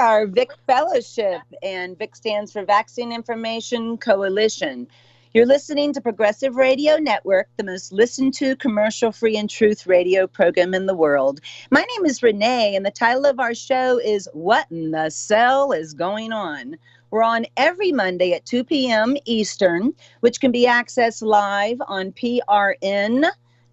our VIC Fellowship, and VIC stands for Vaccine Information Coalition. You're listening to Progressive Radio Network, the most listened to commercial-free and truth radio program in the world. My name is Renee, and the title of our show is What in the Cell is Going On? We're on every Monday at 2 p.m. Eastern, which can be accessed live on prn.fm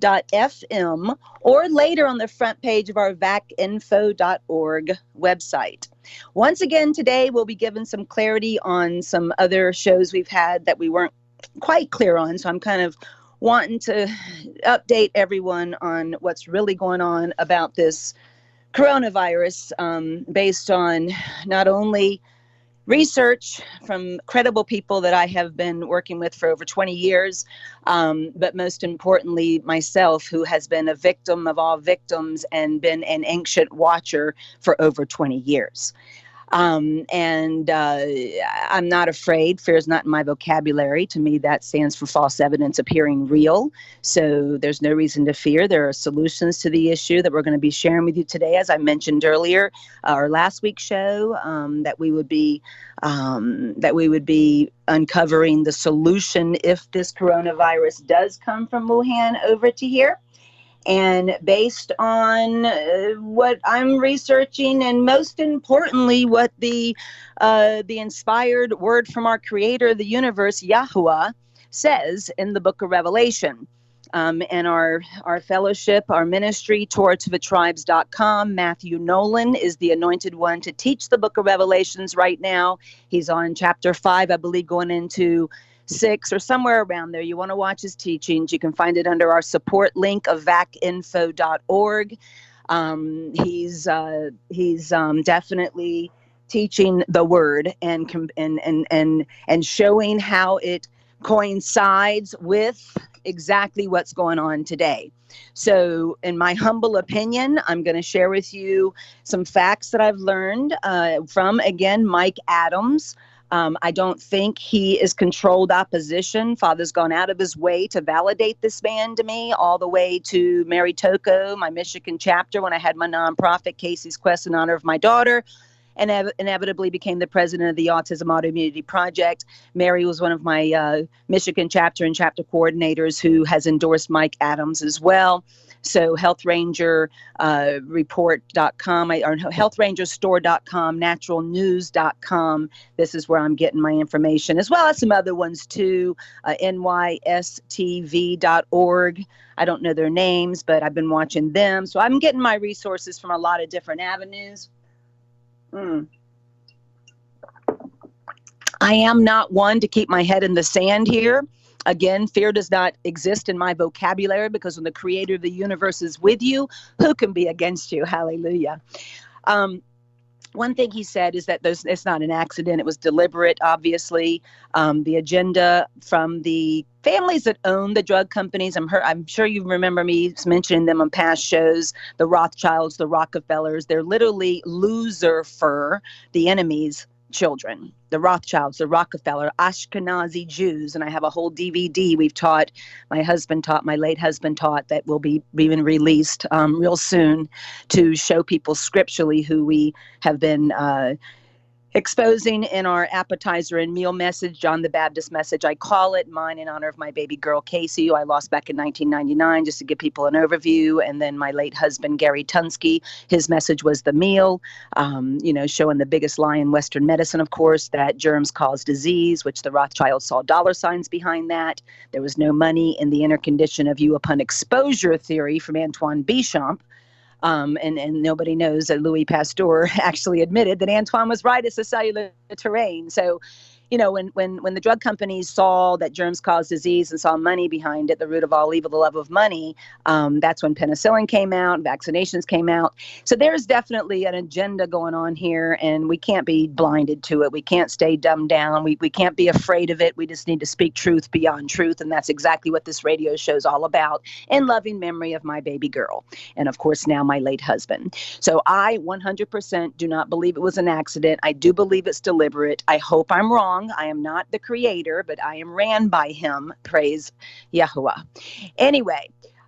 or later on the front page of our vacinfo.org website. Once again, today we'll be given some clarity on some other shows we've had that we weren't quite clear on, so I'm kind of wanting to update everyone on what's really going on about this coronavirus, based on not only research from credible people that I have been working with for over 20 years, but most importantly, myself, who has been a victim of all victims and been an ancient watcher for over 20 years. I'm not afraid. Fear is not in my vocabulary. To me, that stands for false evidence appearing real. So there's no reason to fear. There are solutions to the issue that we're going to be sharing with you today. As I mentioned earlier, our last week's show, that we would be uncovering the solution if this coronavirus does come from Wuhan over to here. And based on what I'm researching, and most importantly, what the inspired word from our creator of the universe, Yahuwah, says in the book of Revelation. And our fellowship, our ministry, TorahToTheTribes.com, Matthew Nolan is the anointed one to teach the book of Revelations right now. He's on chapter 5, I believe, going into 6 or somewhere around there. You want to watch his teachings, you can find it under our support link of vacinfo.org. He's definitely teaching the word and showing how it coincides with exactly what's going on today. So in my humble opinion, I'm going to share with you some facts that I've learned from, again, Mike Adams. I don't think he is controlled opposition. Father's gone out of his way to validate this man to me, all the way to Mary Toko, my Michigan chapter, when I had my nonprofit, Casey's Quest, in honor of my daughter, and inevitably became the president of the Autism Autoimmunity Project. Mary was one of my Michigan chapter and chapter coordinators who has endorsed Mike Adams as well. So healthrangerreport.com, or healthrangerstore.com, naturalnews.com. This is where I'm getting my information, as well as some other ones too, nystv.org. I don't know their names, but I've been watching them. So I'm getting my resources from a lot of different avenues. I am not one to keep my head in the sand here. Again, fear does not exist in my vocabulary, because when the creator of the universe is with you, who can be against you? Hallelujah. One thing he said is that it's not an accident. It was deliberate, obviously. The agenda from the families that own the drug companies, I'm sure you remember me mentioning them on past shows, the Rothschilds, the Rockefellers. They're literally Lucifer, the enemy's children. The Rothschilds, the Rockefeller, Ashkenazi Jews, and I have a whole DVD my late husband taught, that will be being released real soon, to show people scripturally who we have been exposing in our appetizer and meal message, John the Baptist message, I call it, mine in honor of my baby girl, Casey, who I lost back in 1999, just to give people an overview. And then my late husband, Gary Tunsky, his message was the meal, showing the biggest lie in Western medicine, of course, that germs cause disease, which the Rothschilds saw dollar signs behind that. There was no money in the inner condition of you upon exposure theory from Antoine Béchamp. And nobody knows that Louis Pasteur actually admitted that Antoine was right. It's the cellular terrain. So, when the drug companies saw that germs cause disease and saw money behind it, the root of all evil, the love of money, that's when penicillin came out, vaccinations came out. So there's definitely an agenda going on here, and we can't be blinded to it. We can't stay dumbed down. We can't be afraid of it. We just need to speak truth beyond truth, and that's exactly what this radio show is all about, in loving memory of my baby girl, and of course now my late husband. So I 100% do not believe it was an accident. I do believe it's deliberate. I hope I'm wrong. I am not the creator, but I am ran by him. Praise Yahuwah. Anyway,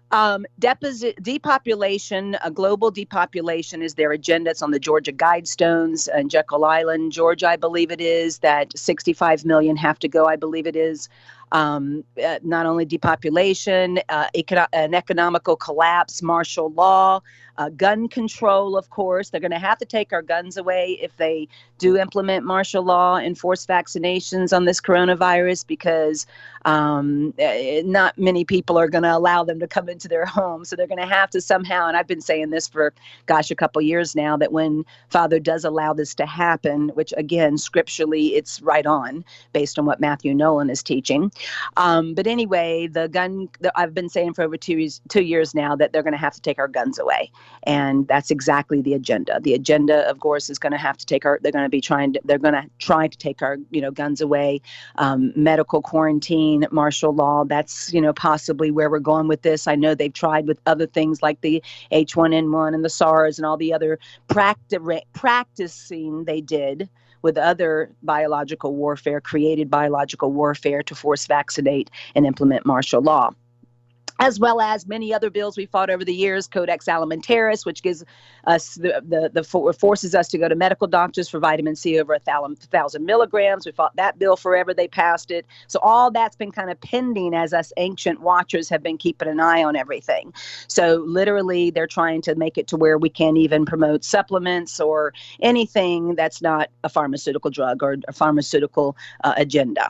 Depopulation, a global depopulation is their agenda. It's on the Georgia Guidestones and Jekyll Island, Georgia, I believe it is, that 65 million have to go, I believe it is. Not only depopulation, an economical collapse, martial law, gun control, of course. They're going to have to take our guns away if they do implement martial law and force vaccinations on this coronavirus, because not many people are going to allow them to come into their homes. So they're going to have to somehow, and I've been saying this for, a couple years now, that when Father does allow this to happen, which again, scripturally, it's right on based on what Matthew Nolan is teaching. But anyway, I've been saying for over 2 years now that they're going to have to take our guns away. And that's exactly the agenda. The agenda, of course, is going to have to take they're going to try to take our, guns away. Medical quarantine, martial law, that's, possibly where we're going with this. I know they've tried with other things like the H1N1 and the SARS and all the other practicing they did with other created biological warfare to force vaccinate and implement martial law, as well as many other bills we fought over the years, Codex Alimentarius, which gives us forces us to go to medical doctors for vitamin C over 1,000 milligrams. We fought that bill forever. They passed it. So all that's been kind of pending as us ancient watchers have been keeping an eye on everything. So literally, they're trying to make it to where we can't even promote supplements or anything that's not a pharmaceutical drug or a pharmaceutical agenda.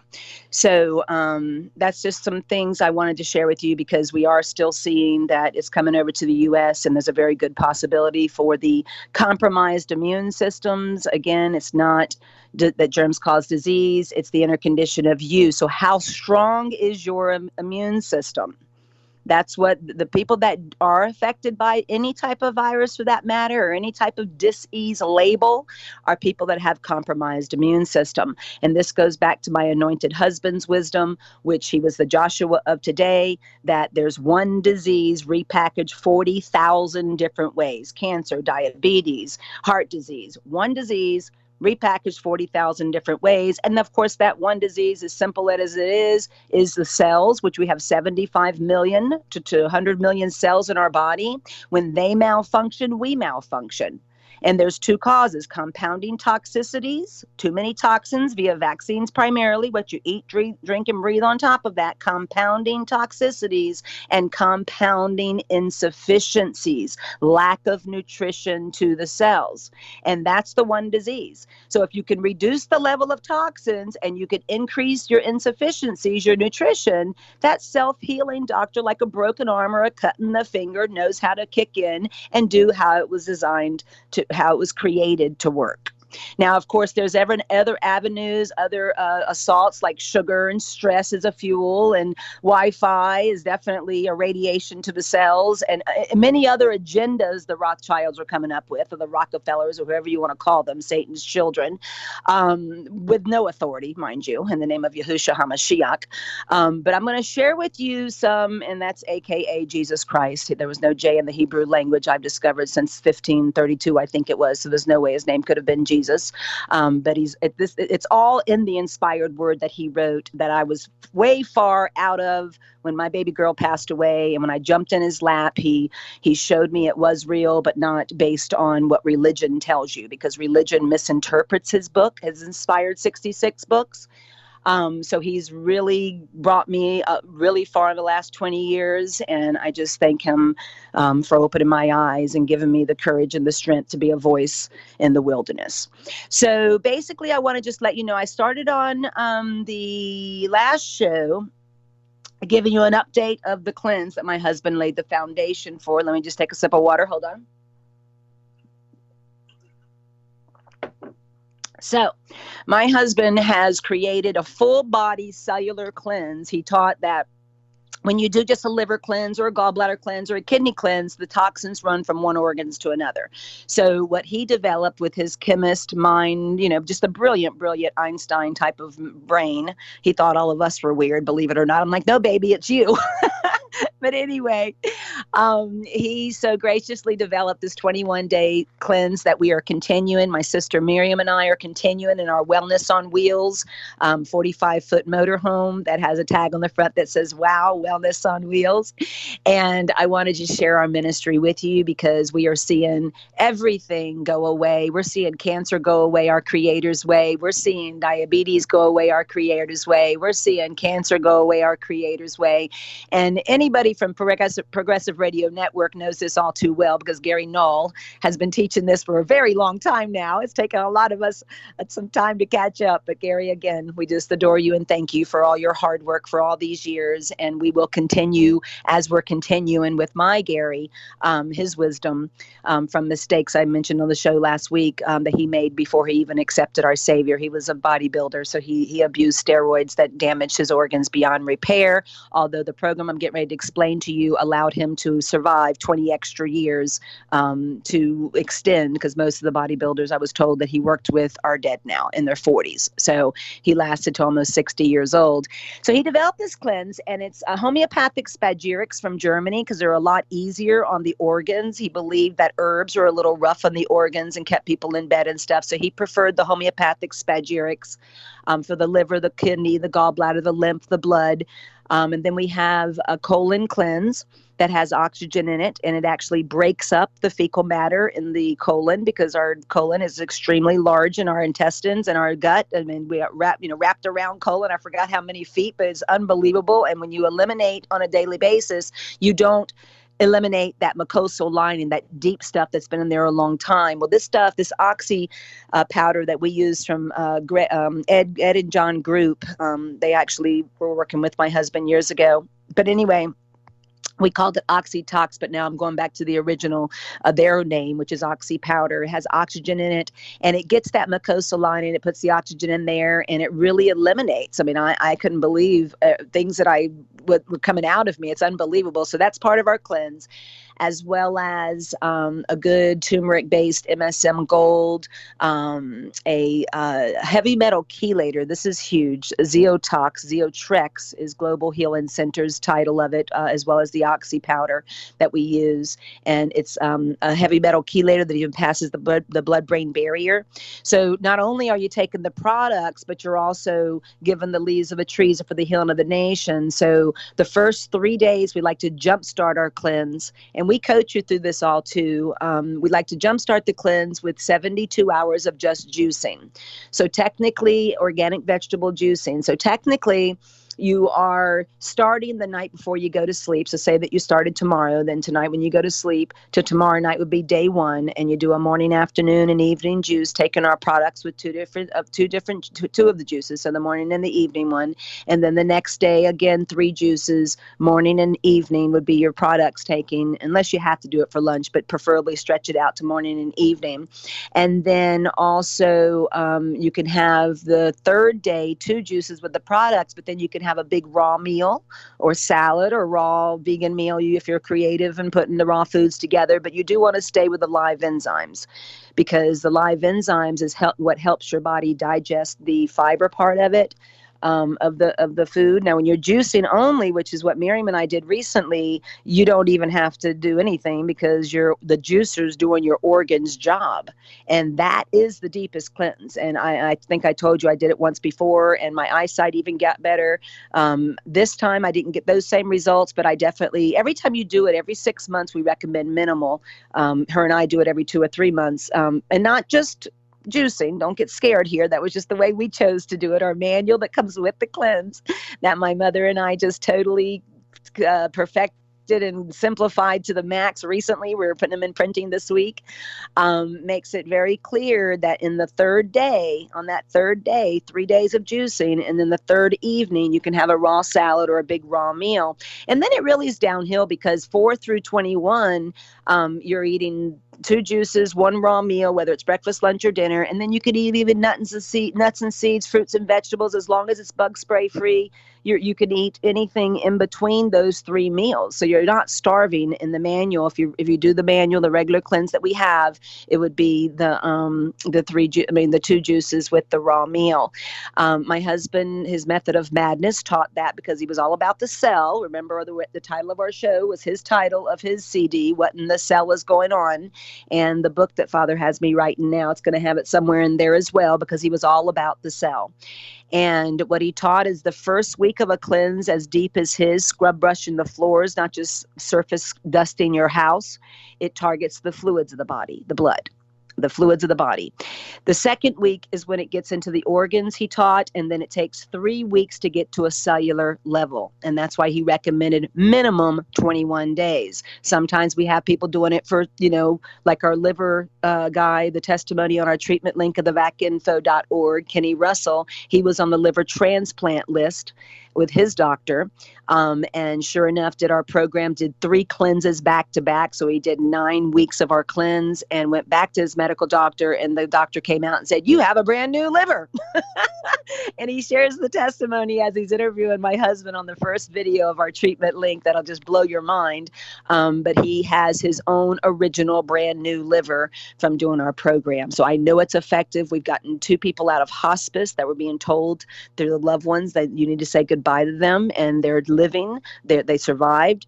So that's just some things I wanted to share with you, because we are still seeing that it's coming over to the U.S. and there's a very good possibility for the compromised immune systems. Again, it's not that germs cause disease, it's the inner condition of you. So how strong is your immune system? That's what the people that are affected by any type of virus, for that matter, or any type of disease label, are people that have compromised immune system. And this goes back to my anointed husband's wisdom, which he was the Joshua of today, that there's one disease repackaged 40,000 different ways: cancer, diabetes, heart disease. One disease repackaged 40,000 different ways. And of course, that one disease, as simple as it is the cells, which we have 75 million to 100 million cells in our body. When they malfunction, we malfunction. And there's two causes: compounding toxicities, too many toxins via vaccines primarily, what you eat, drink, and breathe on top of that, compounding toxicities, and compounding insufficiencies, lack of nutrition to the cells. And that's the one disease. So if you can reduce the level of toxins and you can increase your insufficiencies, your nutrition, that self-healing doctor, like a broken arm or a cut in the finger, knows how to kick in and do how it was designed to, how it was created to work. Now, of course, there's other avenues, other assaults like sugar and stress is a fuel, and Wi-Fi is definitely a radiation to the cells, and many other agendas the Rothschilds are coming up with, or the Rockefellers, or whoever you want to call them, Satan's children, with no authority, mind you, in the name of Yahushua HaMashiach. But I'm going to share with you some, and that's AKA Jesus Christ. There was no J in the Hebrew language, I've discovered, since 1532, I think it was, so there's no way his name could have been Jesus. But it's all in the inspired word that he wrote, that I was way far out of when my baby girl passed away. And when I jumped in his lap, he showed me it was real, but not based on what religion tells you, because religion misinterprets his book, his inspired 66 books. So he's really brought me really far in the last 20 years, and I just thank him for opening my eyes and giving me the courage and the strength to be a voice in the wilderness. So basically, I want to just let you know, I started on the last show giving you an update of the cleanse that my husband laid the foundation for. Let me just take a sip of water. Hold on. So my husband has created a full body cellular cleanse. He taught that when you do just a liver cleanse or a gallbladder cleanse or a kidney cleanse, the toxins run from one organ to another. So what he developed with his chemist mind, just a brilliant Einstein type of brain. He thought all of us were weird, believe it or not. I'm like, no, baby, it's you. But anyway, He so graciously developed this 21-day cleanse that we are continuing. My sister Miriam and I are continuing in our Wellness on Wheels 45-foot motorhome that has a tag on the front that says, "Wow, Wellness on Wheels." And I wanted to share our ministry with you because we are seeing everything go away. We're seeing cancer go away our Creator's way. We're seeing diabetes go away our Creator's way. We're seeing cancer go away our Creator's way. And anybody from Progressive Radio Network knows this all too well because Gary Null has been teaching this for a very long time now. It's taken a lot of us some time to catch up. But Gary, again, we just adore you and thank you for all your hard work for all these years. And we will continue as we're continuing with my Gary, his wisdom from mistakes I mentioned on the show last week that he made before he even accepted our Savior. He was a bodybuilder, so he abused steroids that damaged his organs beyond repair, although the program I'm getting ready to explain to you allowed him to survive 20 extra years to extend, because most of the bodybuilders I was told that he worked with are dead now in their 40s. So he lasted to almost 60 years old. So he developed this cleanse, and it's a homeopathic spagyrics from Germany because they're a lot easier on the organs. He believed that herbs were a little rough on the organs and kept people in bed and stuff. So he preferred the homeopathic spagyrics for the liver, the kidney, the gallbladder, the lymph, the blood. And then we have a colon cleanse that has oxygen in it, and it actually breaks up the fecal matter in the colon because our colon is extremely large in our intestines and our gut. I mean, we are wrapped around colon. I forgot how many feet, but it's unbelievable. And when you eliminate on a daily basis, you don't eliminate that mucosal lining, that deep stuff that's been in there a long time. Well, this stuff, this oxy powder that we use from Ed and John Group, they actually were working with my husband years ago. But anyway, we called it Oxytox, but now I'm going back to the original, their name, which is Oxy Powder. It has oxygen in it, and it gets that mucosal lining. It puts the oxygen in there, and it really eliminates. I mean, I couldn't believe things that were coming out of me. It's unbelievable. So that's part of our cleanse, as well as a good turmeric-based MSM Gold, a heavy metal chelator. This is huge. Zeotrex is Global Healing Center's title of it, as well as the Oxy powder that we use. And it's a heavy metal chelator that even passes the blood-brain barrier. So not only are you taking the products, but you're also given the leaves of a tree for the healing of the nation. So the first 3 days, we like to jumpstart our cleanse. And we coach you through this all too. We like to jumpstart the cleanse with 72 hours of just juicing. So technically, organic vegetable juicing. So technically, you are starting the night before you go to sleep. So say that you started tomorrow, then tonight when you go to sleep, to tomorrow night would be day one, and you do a morning, afternoon, and evening juice, taking our products with two of the juices, so the morning and the evening one. And then the next day, again, 3 juices, morning and evening would be your products taking, unless you have to do it for lunch, but preferably stretch it out to morning and evening. And then also you can have the third day 2 juices with the products, but then you can have a big raw meal or salad or raw vegan meal if you're creative and putting the raw foods together. But you do want to stay with the live enzymes, because the live enzymes is what helps your body digest the fiber part of it. Of the food. Now, when you're juicing only, which is what Miriam and I did recently, you don't even have to do anything because the juicer's doing your organ's job, and that is the deepest cleanse. And I think I told you I did it once before, and my eyesight even got better. This time I didn't get those same results, but I definitely, every time you do it, every 6 months, we recommend minimal. Her and I do it every 2 or 3 months, and not just juicing. Don't get scared here. That was just the way we chose to do it. Our manual that comes with the cleanse that my mother and I just totally perfected and simplified to the max recently. We're putting them in printing this week. Makes it very clear that in the third day, on that third day, 3 days of juicing, and then the third evening, you can have a raw salad or a big raw meal. And then it really is downhill because 4 through 21, you're eating 2 juices, 1 raw meal, whether it's breakfast, lunch, or dinner. And then you could eat even nuts and seeds, fruits and vegetables, as long as it's bug spray free. You can eat anything in between those 3 meals. So you're not starving in the manual. If you do the manual, the regular cleanse that we have, it would be the 2 juices with the raw meal. My husband, his method of madness taught that because he was all about the cell. Remember the title of our show was his title of his CD, What in the Cell is Going On. And the book that Father has me writing now, it's going to have it somewhere in there as well, because he was all about the cell. And what he taught is the first week of a cleanse as deep as his, scrub brushing the floors, not just surface dusting your house. It targets the fluids of the body, the blood. The fluids of the body. The second week is when it gets into the organs, he taught, and then it takes 3 weeks to get to a cellular level. And that's why he recommended minimum 21 days. Sometimes we have people doing it for, like our liver guy, the testimony on our treatment link of the vacinfo.org, Kenny Russell. He was on the liver transplant list with his doctor. And sure enough, did 3 cleanses back to back. So he did 9 weeks of our cleanse and went back to his medical doctor. And the doctor came out and said, "You have a brand new liver." And he shares the testimony as he's interviewing my husband on the first video of our treatment link. That'll just blow your mind. But he has his own original brand new liver from doing our program. So I know it's effective. We've gotten 2 people out of hospice that were being told through the loved ones that you need to say goodbye to them, and they're living. They survived.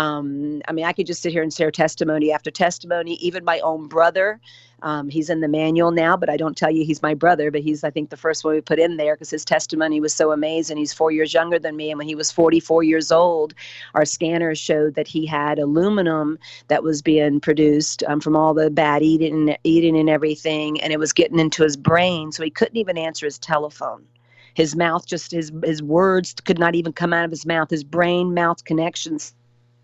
I could just sit here and share testimony after testimony. Even my own brother, he's in the manual now, but I don't tell you he's my brother, but he's, I think, the first one we put in there because his testimony was so amazing. He's 4 years younger than me, and when he was 44 years old, our scanners showed that he had aluminum that was being produced from all the bad eating and everything, and it was getting into his brain, so he couldn't even answer his telephone. His mouth, just his words could not even come out of his mouth. His brain-mouth connections.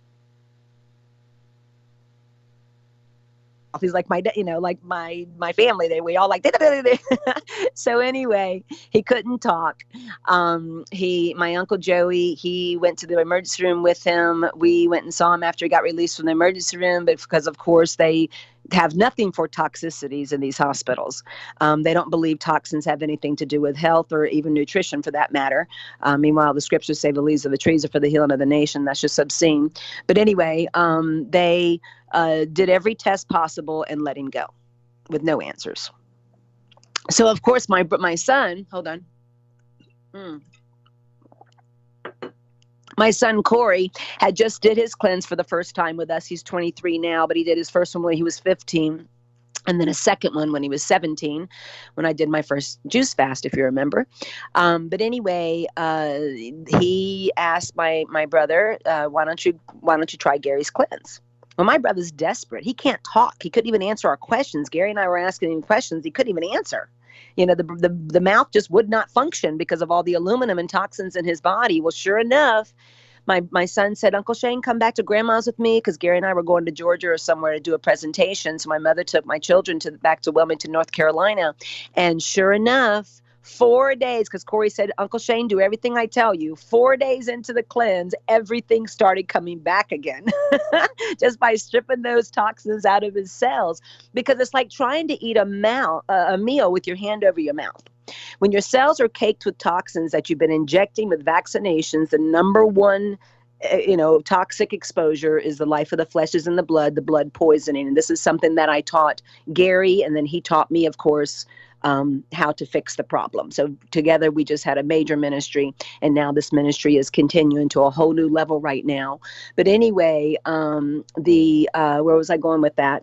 He's like my family. We all like. So anyway, he couldn't talk. My Uncle Joey, he went to the emergency room with him. We went and saw him after he got released from the emergency room, but because of course they have nothing for toxicities in these hospitals. They don't believe toxins have anything to do with health or even nutrition for that matter. Meanwhile, the scriptures say the leaves of the trees are for the healing of the nation. That's just obscene. But anyway, they did every test possible and let him go with no answers. So of course my son, hold on. My son, Corey, had just did his cleanse for the first time with us. He's 23 now, but he did his first one when he was 15. And then a second one when he was 17, when I did my first juice fast, if you remember. But anyway, he asked my brother, why don't you try Gary's cleanse? Well, my brother's desperate. He can't talk. He couldn't even answer our questions. Gary and I were asking him questions he couldn't even answer. The mouth just would not function because of all the aluminum and toxins in his body. Well, sure enough, my son said, "Uncle Shane, come back to Grandma's with me," because Gary and I were going to Georgia or somewhere to do a presentation. So my mother took my children back to Wilmington, North Carolina. And sure enough, 4 days, because Corey said, "Uncle Shane, do everything I tell you." 4 days into the cleanse, everything started coming back again just by stripping those toxins out of his cells, because it's like trying to eat a meal with your hand over your mouth. When your cells are caked with toxins that you've been injecting with vaccinations, the number one toxic exposure is the life of the flesh is in the blood poisoning. And this is something that I taught Gary, and then he taught me, of course, how to fix the problem. So together we just had a major ministry, and now this ministry is continuing to a whole new level right now. But anyway, where was I going with that?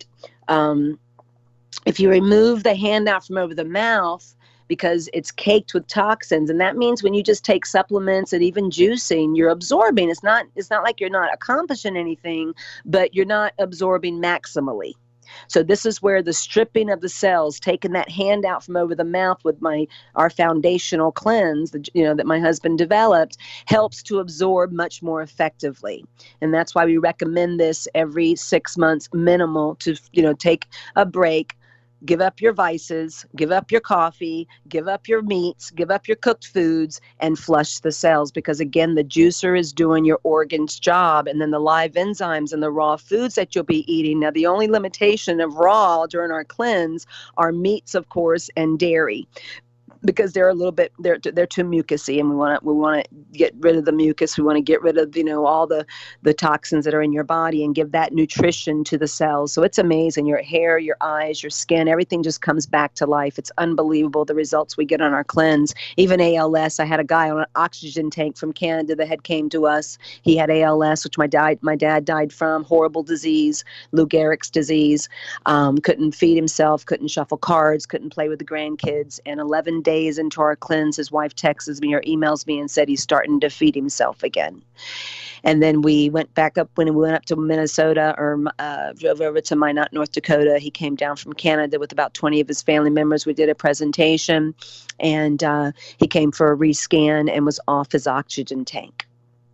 If you remove the handout from over the mouth, because it's caked with toxins, and that means when you just take supplements and even juicing, you're absorbing. It's not like you're not accomplishing anything, but you're not absorbing maximally. So this is where the stripping of the cells, taking that handout from over the mouth with our foundational cleanse, that my husband developed, helps to absorb much more effectively. And that's why we recommend this every 6 months minimal to, take a break. Give up your vices, give up your coffee, give up your meats, give up your cooked foods, and flush the cells. Because again, the juicer is doing your organ's job, and then the live enzymes and the raw foods that you'll be eating. Now, the only limitation of raw during our cleanse are meats, of course, and dairy. because they're a little bit, they're too mucusy, and we want to get rid of the mucus. We want to get rid of, all the toxins that are in your body and give that nutrition to the cells. So it's amazing. Your hair, your eyes, your skin, everything just comes back to life. It's unbelievable the results we get on our cleanse. Even ALS. I had a guy on an oxygen tank from Canada that had came to us. He had ALS, which my dad died from. Horrible disease, Lou Gehrig's disease. Couldn't feed himself, couldn't shuffle cards, couldn't play with the grandkids. And 11 days into our cleanse, his wife texts me or emails me and said he's starting to feed himself again. And then we went back up when we went up to Minnesota, or drove over to Minot, North Dakota. He came down from Canada with about 20 of his family members. We did a presentation, and he came for a rescan and was off his oxygen tank.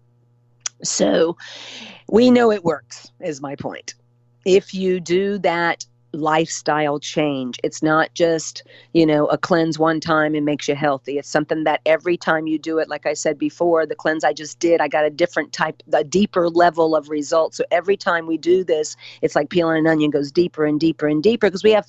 So we know it works, is my point. If you do that lifestyle change, it's not just, a cleanse one time and makes you healthy. It's something that every time you do it, like I said before, the cleanse I just did, I got a deeper level of results. So every time we do this, it's like peeling an onion, goes deeper and deeper and deeper, because I have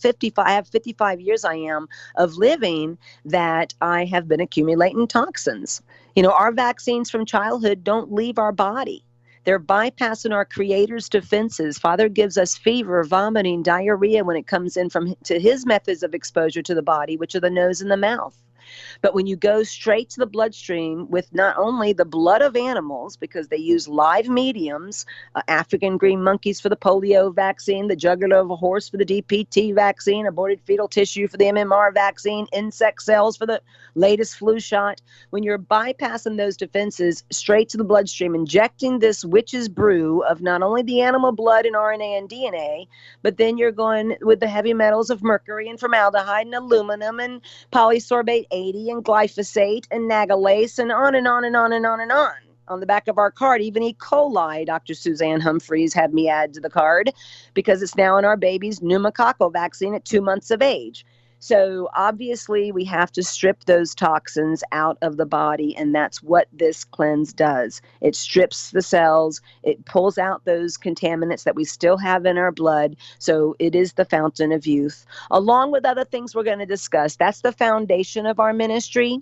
55 years of living that I have been accumulating toxins. Our vaccines from childhood don't leave our body. They're bypassing our Creator's defenses. Father gives us fever, vomiting, diarrhea when it comes in to his methods of exposure to the body, which are the nose and the mouth. But when you go straight to the bloodstream with not only the blood of animals, because they use live mediums, African green monkeys for the polio vaccine, the jugular of a horse for the DPT vaccine, aborted fetal tissue for the MMR vaccine, insect cells for the latest flu shot. When you're bypassing those defenses straight to the bloodstream, injecting this witch's brew of not only the animal blood and RNA and DNA, but then you're going with the heavy metals of mercury and formaldehyde and aluminum and polysorbate 80 and glyphosate and nagalase and on and on and on and on and on. On the back of our card, even E. coli, Dr. Suzanne Humphreys had me add to the card, because it's now in our baby's pneumococcal vaccine at 2 months of age. So obviously we have to strip those toxins out of the body, and that's what this cleanse does. It strips the cells, it pulls out those contaminants that we still have in our blood, so it is the fountain of youth. Along with other things we're going to discuss, that's the foundation of our ministry.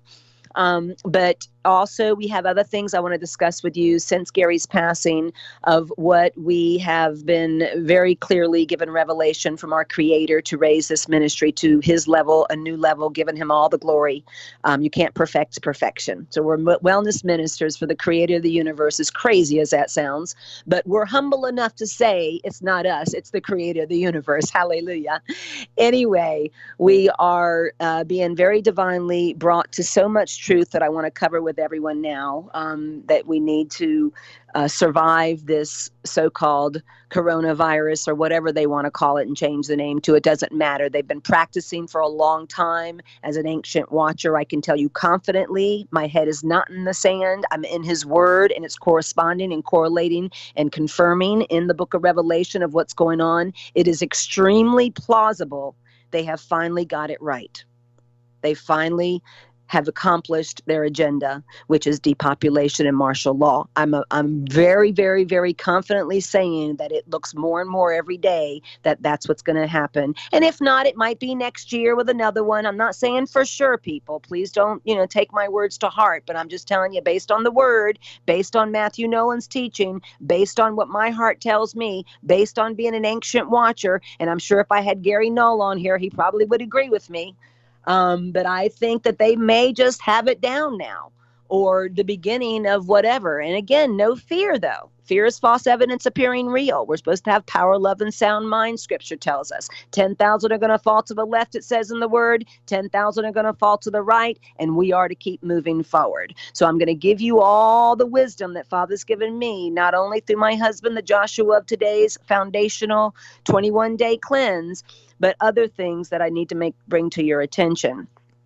But also we have other things I want to discuss with you since Gary's passing, of what we have been very clearly given revelation from our Creator to raise this ministry to his level, a new level, giving him all the glory. You can't perfect perfection. So we're wellness ministers for the Creator of the universe, as crazy as that sounds, but we're humble enough to say it's not us, it's the Creator of the universe. Hallelujah. Anyway, we are being very divinely brought to so much truth that I want to cover with everyone now, that we need to survive this so-called coronavirus, or whatever they want to call it and change the name to. It doesn't matter. They've been practicing for a long time. As an ancient watcher, I can tell you confidently, my head is not in the sand. I'm in his word, and it's corresponding and correlating and confirming in the book of Revelation of what's going on. It is extremely plausible they have finally got it right. They finally have accomplished their agenda, which is depopulation and martial law. I'm very, very, very confidently saying that it looks more and more every day that that's what's going to happen. And if not, it might be next year with another one. I'm not saying for sure, people. Please don't, take my words to heart, but I'm just telling you, based on the word, based on Matthew Nolan's teaching, based on what my heart tells me, based on being an ancient watcher, and I'm sure if I had Gary Null on here, he probably would agree with me. But I think that they may just have it down now, or the beginning of whatever. And again, no fear, though. Fear is false evidence appearing real. We're supposed to have power, love, and sound mind, Scripture tells us. 10,000 are going to fall to the left, it says in the Word. 10,000 are going to fall to the right, and we are to keep moving forward. So I'm going to give you all the wisdom that Father's given me, not only through my husband, the Joshua of today's foundational 21-day cleanse, but other things that I need to bring to your attention.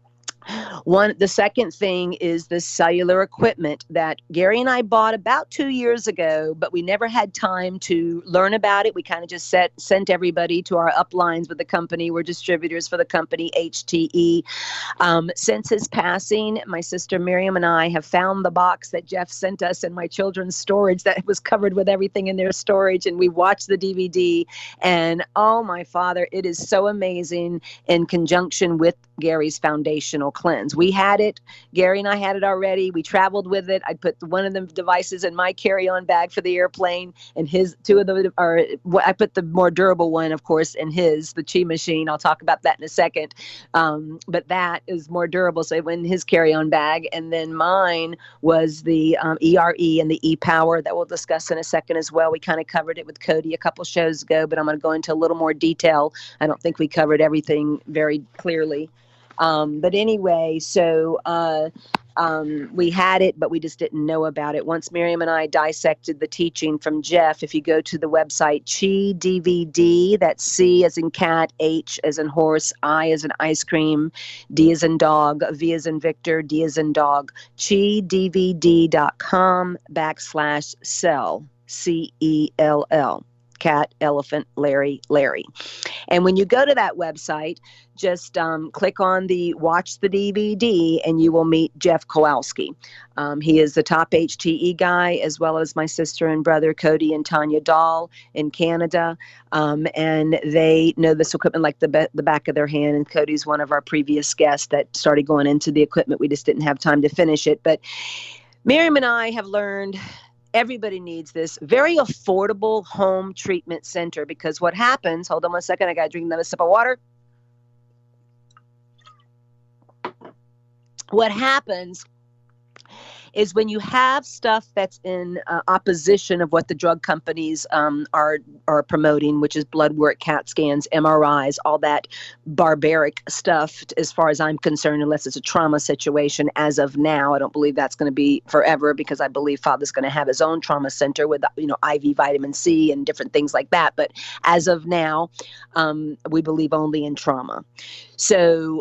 The second thing is the cellular equipment that Gary and I bought about 2 years ago, but we never had time to learn about it. We kind of just sent everybody to our uplines with the company. We're distributors for the company HTE. Since his passing, my sister Miriam and I have found the box that Jeff sent us in my children's storage that was covered with everything in their storage, and we watched the DVD, and oh my Father, it is so amazing in conjunction with Gary's foundational cleanse. We had it. Gary and I had it already. We traveled with it. I put one of the devices in my carry-on bag for the airplane, and I put the more durable one, of course, in the Chi machine. I'll talk about that in a second. But that is more durable, so it went in his carry-on bag. And then mine was the ERE and the E-Power that we'll discuss in a second as well. We kind of covered it with Cody a couple shows ago, but I'm going to go into a little more detail. I don't think we covered everything very clearly. But anyway, so we had it, but we just didn't know about it. Once Miriam and I dissected the teaching from Jeff, if you go to the website Chi DVD, that's C as in cat, H as in horse, I as in ice cream, D as in dog, V as in Victor, D as in dog, chidvd.com/cell, CELL. Cat, elephant, Larry. And when you go to that website, just click on the Watch the DVD and you will meet Jeff Kowalski. He is the top HTE guy, as well as my sister and brother, Cody and Tanya Dahl in Canada. And they know this equipment like the back of their hand. And Cody's one of our previous guests that started going into the equipment. We just didn't have time to finish it. But Miriam and I have learned everybody needs this very affordable home treatment center, because what happens, hold on 1 second, I got to drink another sip of water. What happens is when you have stuff that's in opposition of what the drug companies are promoting, which is blood work, CAT scans, MRIs, all that barbaric stuff, as far as I'm concerned, unless it's a trauma situation. As of now, I don't believe that's going to be forever, because I believe Father's going to have his own trauma center with, IV vitamin C and different things like that. But as of now, we believe only in trauma. So,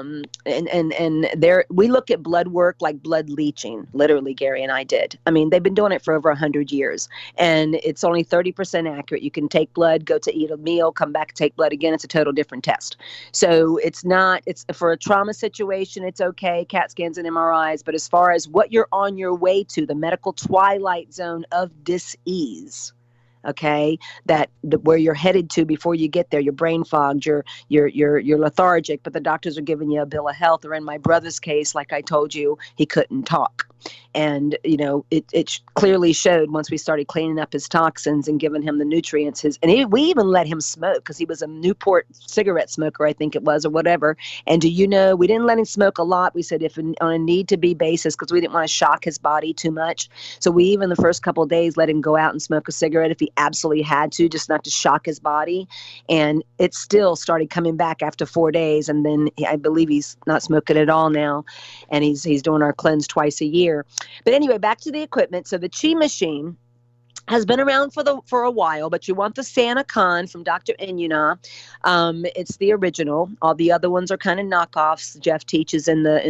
we look at blood work like blood leaching, literally, Gary and I did. I mean, they've been doing it for over 100 years, and it's only 30% accurate. You can take blood, go to eat a meal, come back, take blood again. It's a total different test. So it's for a trauma situation, it's okay, CAT scans and MRIs. But as far as what you're on your way to, the medical twilight zone of dis-ease, okay, where you're headed to before you get there, you're brain fogged, you're lethargic, but the doctors are giving you a bill of health. Or in my brother's case, like I told you, he couldn't talk. And, it clearly showed once we started cleaning up his toxins and giving him the nutrients. We even let him smoke, because he was a Newport cigarette smoker, I think it was, or whatever. And we didn't let him smoke a lot. We said if on a need-to-be basis, because we didn't want to shock his body too much. So we even the first couple of days let him go out and smoke a cigarette if he absolutely had to, just not to shock his body. And it still started coming back after 4 days. And then I believe he's not smoking at all now. And he's doing our cleanse twice a year. But anyway, back to the equipment. So the Chi machine has been around for a while, but you want the Santa Con from Dr. Inyuna. It's the original. All the other ones are kind of knockoffs. Jeff teaches in the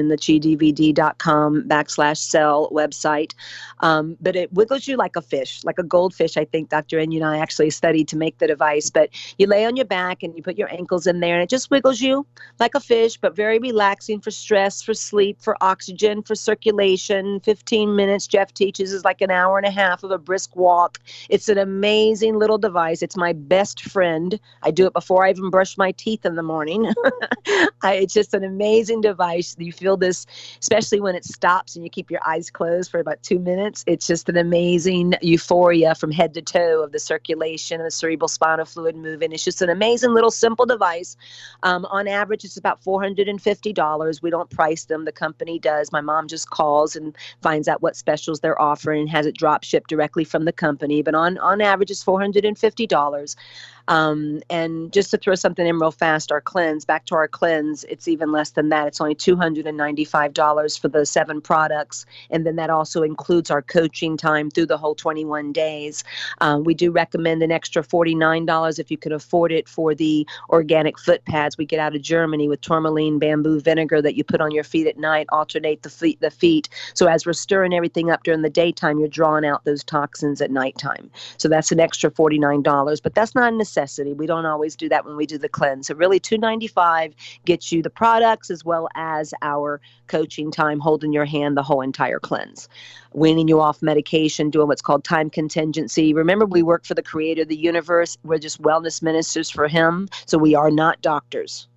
chidvd.com/cell website. But it wiggles you like a fish, like a goldfish. I think Dr. Inyuna actually studied to make the device. But you lay on your back and you put your ankles in there, and it just wiggles you like a fish, but very relaxing for stress, for sleep, for oxygen, for circulation. 15 minutes, Jeff teaches, is like an hour and a half of a brisk walk. It's an amazing little device. It's my best friend. I do it before I even brush my teeth in the morning. It's just an amazing device. You feel this, especially when it stops and you keep your eyes closed for about 2 minutes. It's just an amazing euphoria from head to toe of the circulation and the cerebral spinal fluid moving. It's just an amazing little simple device. On average, it's about $450. We don't price them. The company does. My mom just calls and finds out what specials they're offering and has it drop shipped directly from the company. But on average, it's $450. And just to throw something in real fast, back to our cleanse, it's even less than that. It's only $295 for the 7 products. And then that also includes our coaching time through the whole 21 days. We do recommend an extra $49 if you can afford it for the organic foot pads we get out of Germany with tourmaline bamboo vinegar that you put on your feet at night, alternate the feet. So as we're stirring everything up during the daytime, you're drawing out those toxins at nighttime. So that's an extra $49, but that's not a necessity. We don't always do that when we do the cleanse. So really $295 gets you the products as well as our coaching time, holding your hand the whole entire cleanse, weaning you off medication, doing what's called time contingency. Remember, we work for the creator of the universe. We're just wellness ministers for him. So we are not doctors.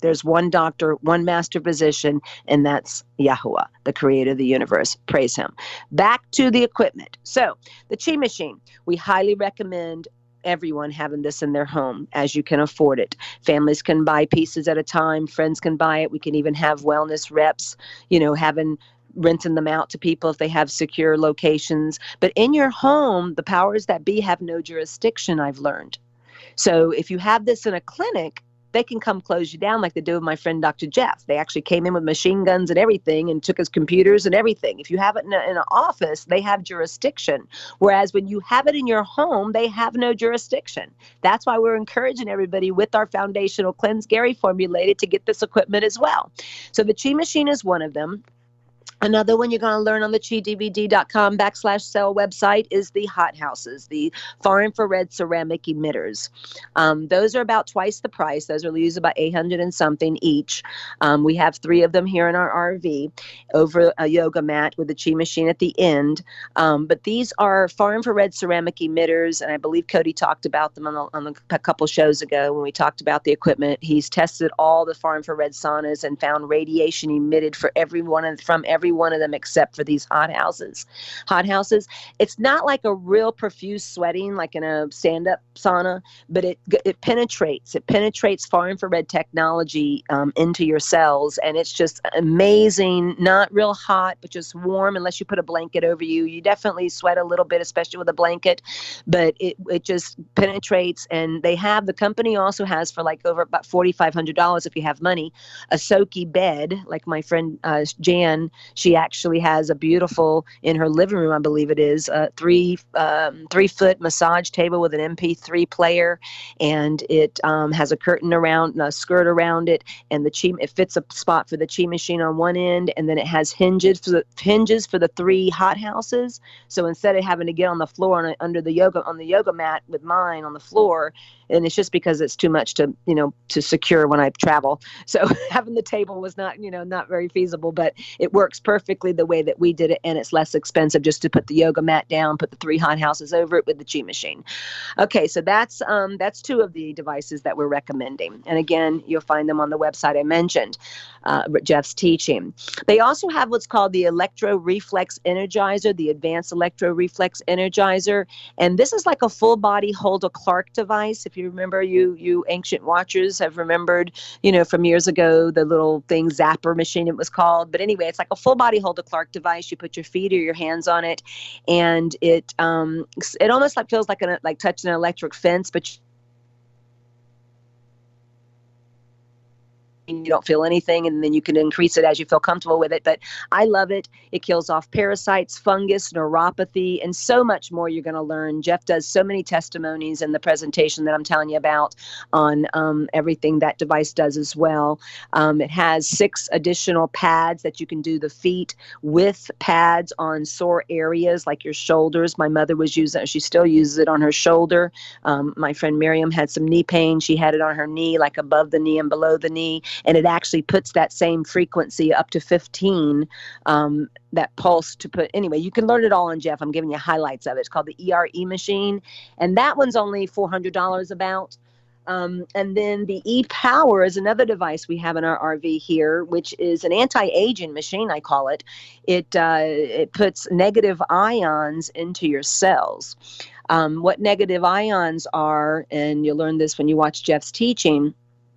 There's one doctor, one master physician, and that's Yahuwah, the creator of the universe. Praise him. Back to the equipment. So the Chi machine, we highly recommend everyone having this in their home as you can afford it. Families can buy pieces at a time. Friends can buy it. We can even have wellness reps, renting them out to people if they have secure locations. But in your home, the powers that be have no jurisdiction, I've learned. So if you have this in a clinic, they can come close you down like they do with my friend Dr. Jeff. They actually came in with machine guns and everything and took his computers and everything. If you have it in an office, they have jurisdiction. Whereas when you have it in your home, they have no jurisdiction. That's why we're encouraging everybody with our foundational cleanse Gary formulated to get this equipment as well. So the Chi machine is one of them. Another one you're going to learn on the chidvd.com/sell website is the hot houses, the far infrared ceramic emitters. Those are about twice the price. Those are used about 800 and something each. We have 3 of them here in our RV over a yoga mat with the Chi machine at the end. But these are far infrared ceramic emitters, and I believe Cody talked about them on a couple shows ago when we talked about the equipment. He's tested all the far infrared saunas and found radiation emitted from every one of them except for these hot houses. Hot houses, it's not like a real profuse sweating like in a stand-up sauna, but it penetrates. It penetrates far infrared technology into your cells, and it's just amazing. Not real hot, but just warm unless you put a blanket over you. You definitely sweat a little bit, especially with a blanket, but it just penetrates. And the company also has for like over about $4,500 if you have money, a Soki bed, like my friend Jan. She actually has a beautiful, in her living room, I believe it is, 3-foot massage table with an MP3 player, and it has a curtain around, a skirt around it, and it fits a spot for the Chi machine on one end, and then it has hinges for the 3 hot houses. So instead of having to get on the floor on the yoga mat with mine on the floor, and it's just because it's too much to secure when I travel. So having the table was not very feasible, but it works perfectly the way that we did it, and it's less expensive just to put the yoga mat down, put the 3 hot houses over it with the Chi machine. Okay, so that's 2 of the devices that we're recommending, and again, you'll find them on the website I mentioned, Jeff's teaching. They also have what's called the Electro Reflex Energizer, the Advanced Electro Reflex Energizer, and this is like a full body Hulda Clark device. If you remember, you ancient watchers have remembered, from years ago, the little thing Zapper machine it was called. But anyway, it's like a full body Hulda Clark device. You put your feet or your hands on it, and it almost feels like touching an electric fence, but you don't feel anything, and then you can increase it as you feel comfortable with it. But I love it. It kills off parasites, fungus, neuropathy, and so much more you're going to learn. Jeff does so many testimonies in the presentation that I'm telling you about on everything that device does as well. It has 6 additional pads that you can do the feet with, pads on sore areas like your shoulders. My mother was using it. She still uses it on her shoulder. My friend Miriam had some knee pain. She had it on her knee, like above the knee and below the knee. And it actually puts that same frequency up to 15, that pulse to put. Anyway, you can learn it all on Jeff. I'm giving you highlights of it. It's called the ERE machine. And that one's only $400 about. And then the E-Power is another device we have in our RV here, which is an anti-aging machine, I call it. It puts negative ions into your cells. What negative ions are, and you'll learn this when you watch Jeff's teaching,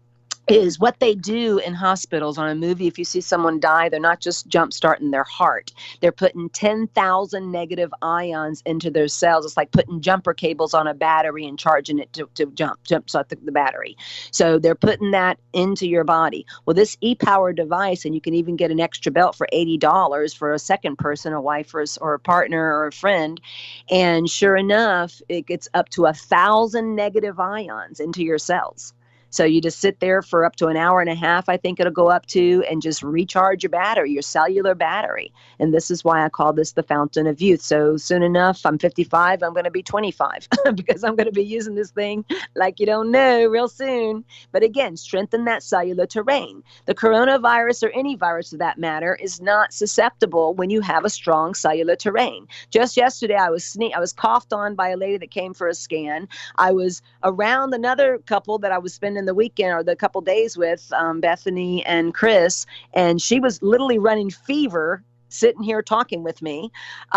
is what they do in hospitals on a movie. If you see someone die, they're not just jump starting their heart. They're putting 10,000 negative ions into their cells. It's like putting jumper cables on a battery and charging it to jump start the battery. So they're putting that into your body. Well, this E-Power device, and you can even get an extra belt for $80 for a second person, a wife or a partner or a friend. And sure enough, it gets up to 1,000 negative ions into your cells. So you just sit there for up to an hour and a half, I think it'll go up to, and just recharge your battery, your cellular battery. And this is why I call this the fountain of youth. So soon enough, I'm 55, I'm going to be 25 because I'm going to be using this thing like you don't know real soon. But again, strengthen that cellular terrain. The coronavirus, or any virus for that matter, is not susceptible when you have a strong cellular terrain. Just yesterday, I was coughed on by a lady that came for a scan. I was around another couple that I was spending spending the weekend or the couple days with Bethany and Chris, and she was literally running fever sitting here talking with me.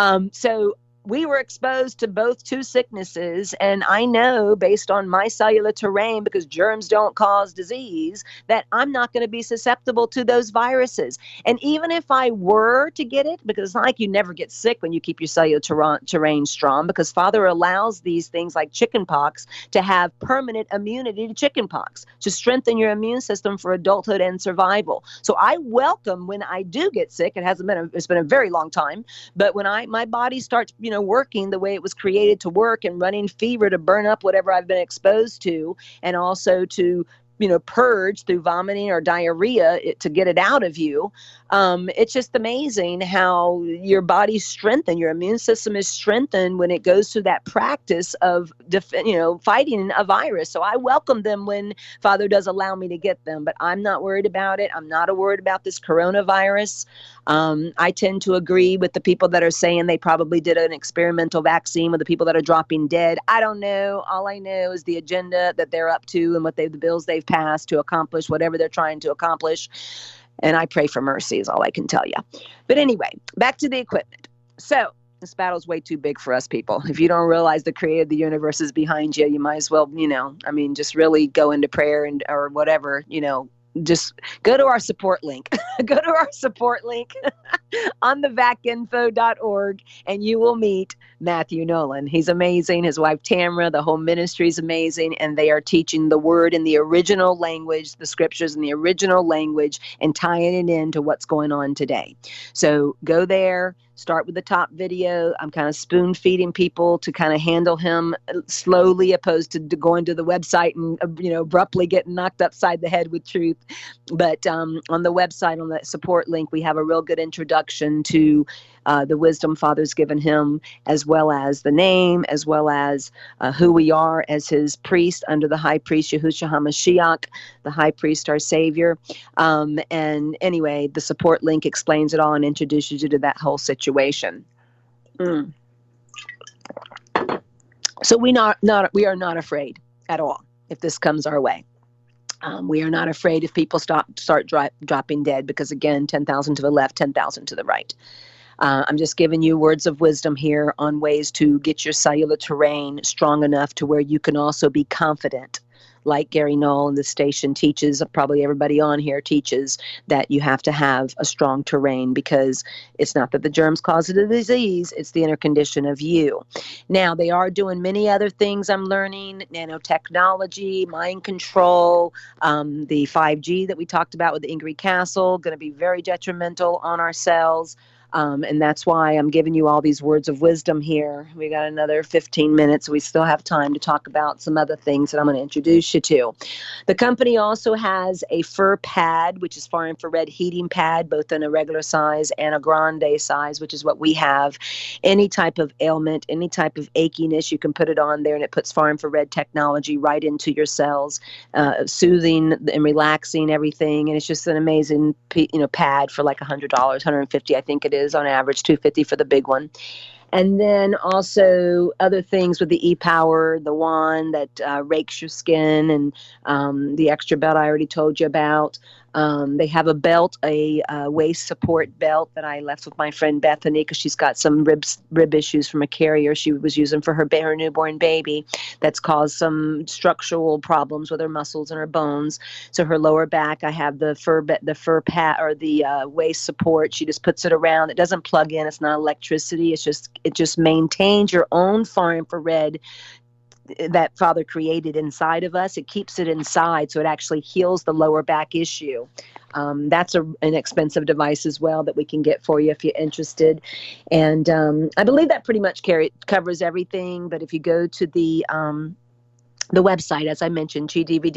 So we were exposed to both two sicknesses. And I know based on my cellular terrain, because germs don't cause disease, that I'm not going to be susceptible to those viruses. And even if I were to get it, because it's not like you never get sick when you keep your cellular terrain strong, because Father allows these things like chickenpox to have permanent immunity to chickenpox, to strengthen your immune system for adulthood and survival. So I welcome when I do get sick. It's been a very long time, but when my body starts, working the way it was created to work and running fever to burn up whatever I've been exposed to, and also to purge through vomiting or diarrhea to get it out of you. It's just amazing how your body's strengthened, your immune system is strengthened when it goes through that practice of, fighting a virus. So I welcome them when Father does allow me to get them, but I'm not worried about it. I'm not worried about this coronavirus. I tend to agree with the people that are saying they probably did an experimental vaccine with the people that are dropping dead. I don't know. All I know is the agenda that they're up to and the bills they've passed to accomplish whatever they're trying to accomplish. And I pray for mercy is all I can tell you. But anyway, back to the equipment. So this battle's way too big for us people. If you don't realize the creator of the universe is behind you, you might as well, just really go into prayer or whatever, just go to our support link. Go to our support link on thevacinfo.org, and you will meet Matthew Nolan. He's amazing. His wife Tamara, the whole ministry is amazing, and they are teaching the word in the original language, the scriptures in the original language, and tying it into what's going on today. So go there. Start with the top video. I'm kind of spoon feeding people to kind of handle him slowly, opposed to going to the website and abruptly getting knocked upside the head with truth. But on the website, on the support link, we have a real good introduction to the wisdom Father's given him, as well as the name, as well as who we are as his priest under the high priest Yahushua HaMashiach, the high priest, our savior. And anyway, the support link explains it all and introduces you to that whole situation. So we are not afraid at all if this comes our way. We are not afraid if people start dropping dead, because again, 10,000 to the left, 10,000 to the right. I'm just giving you words of wisdom here on ways to get your cellular terrain strong enough to where you can also be confident. Like Gary Knoll and the station teaches, probably everybody on here teaches, that you have to have a strong terrain, because it's not that the germs cause the disease, it's the inner condition of you. Now, they are doing many other things I'm learning, nanotechnology, mind control, the 5G that we talked about with the Ingrid Castle, going to be very detrimental on our cells. And that's why I'm giving you all these words of wisdom here. We got another 15 minutes. We still have time to talk about some other things that I'm going to introduce you to. The company also has a fur pad, which is far infrared heating pad, both in a regular size and a grande size, which is what we have. Any type of ailment, any type of achiness, you can put it on there, and it puts far infrared technology right into your cells, soothing and relaxing everything. And it's just an amazing, pad for like $100, $150, I think it is on average, $250 for the big one. And then also other things with the e-Power, the wand that rakes your skin, and the extra belt I already told you about. They have a belt, a waist support belt that I left with my friend Bethany, because she's got some rib issues from a carrier she was using for her newborn baby that's caused some structural problems with her muscles and her bones. So her lower back, I have the fur pad or the waist support. She just puts it around. It doesn't plug in. It's not electricity. It just maintains your own far infrared that Father created inside of us. It keeps it inside, so it actually heals the lower back issue. That's an expensive device as well that we can get for you if you're interested. And I believe that pretty much covers everything. But if you go to the website, as I mentioned,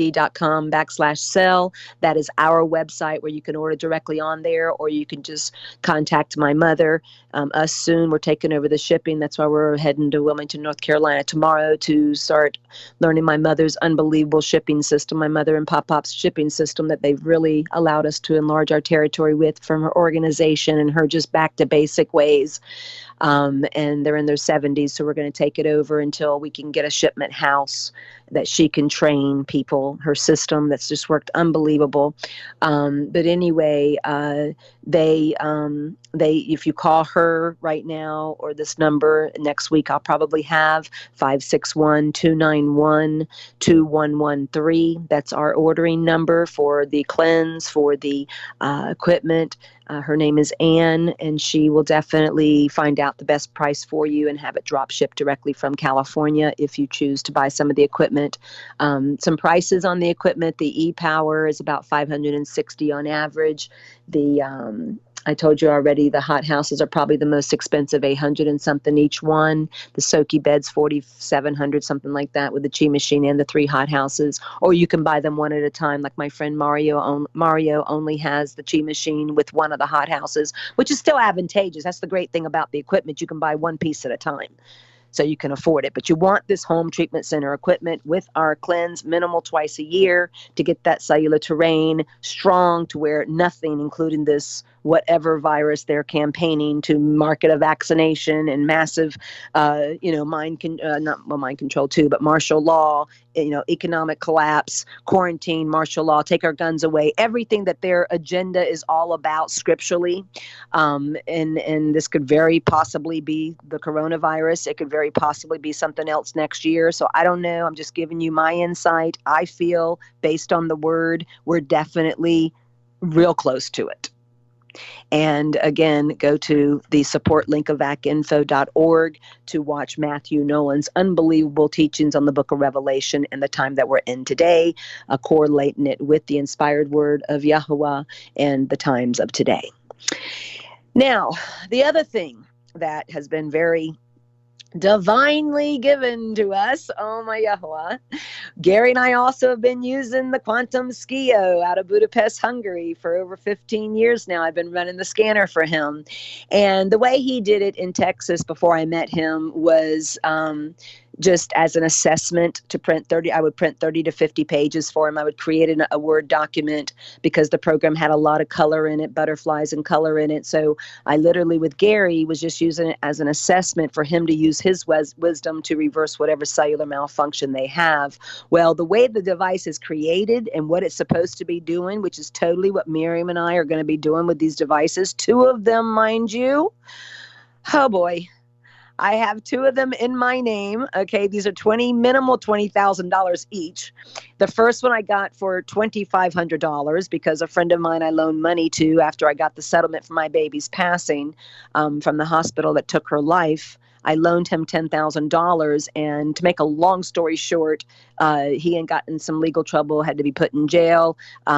gdvd.com/sell. That is our website where you can order directly on there, or you can just contact my mother. Us soon. We're taking over the shipping. That's why we're heading to Wilmington, North Carolina tomorrow to start learning my mother's unbelievable shipping system, my mother and Pop-Pop's shipping system that they've really allowed us to enlarge our territory with, from her organization and her just back to basic ways. and they're in their 70s. So we're going to take it over until we can get a shipment house that she can train people, her system that's just worked unbelievable. But anyway, if you call her right now or this number next week, I'll probably have 561-291-2113. That's our ordering number for the cleanse, for the equipment. Her name is Anne, and she will definitely find out the best price for you and have it drop shipped directly from California if you choose to buy some of the equipment. Some prices on the equipment. The E-Power is about $560 on average. I told you already, the hot houses are probably the most expensive, $800 and something each one. The Soaky beds, $4,700, something like that, with the Chi machine and the 3 hot houses. Or you can buy them one at a time, like my friend Mario. Mario only has the Chi machine with one of the hot houses, which is still advantageous. That's the great thing about the equipment. You can buy one piece at a time, so you can afford it. But you want this home treatment center equipment with our cleanse, minimal twice a year, to get that cellular terrain strong to where nothing, including this whatever virus they're campaigning to market a vaccination and massive, mind control too, but martial law, economic collapse, quarantine, martial law, take our guns away, everything that their agenda is all about scripturally. And this could very possibly be the coronavirus. It could very possibly be something else next year. So I don't know. I'm just giving you my insight. I feel, based on the word, we're definitely real close to it. And again, go to the support link of vacinfo.org to watch Matthew Nolan's unbelievable teachings on the book of Revelation and the time that we're in today, correlating it with the inspired word of Yahuwah and the times of today. Now, the other thing that has been very divinely given to us, oh my Yahuwah, Gary and I also have been using the Quantum Skio out of Budapest, Hungary for over 15 years now. I've been running the scanner for him. And the way he did it in Texas before I met him was just as an assessment to print 30. I would print 30 to 50 pages for him. I would create a Word document because the program had a lot of color in it, butterflies and color in it. So I literally, with Gary, was just using it as an assessment for him to use his wisdom to reverse whatever cellular malfunction they have. Well, the way the device is created and what it's supposed to be doing, which is totally what Miriam and I are going to be doing with these devices, 2 of them, mind you. Oh boy. I have 2 of them in my name. Okay, these are minimal $20,000 each. The first one I got for $2,500 because a friend of mine I loaned money to after I got the settlement for my baby's passing from the hospital that took her life. I loaned him $10,000, and to make a long story short, he had gotten some legal trouble, had to be put in jail.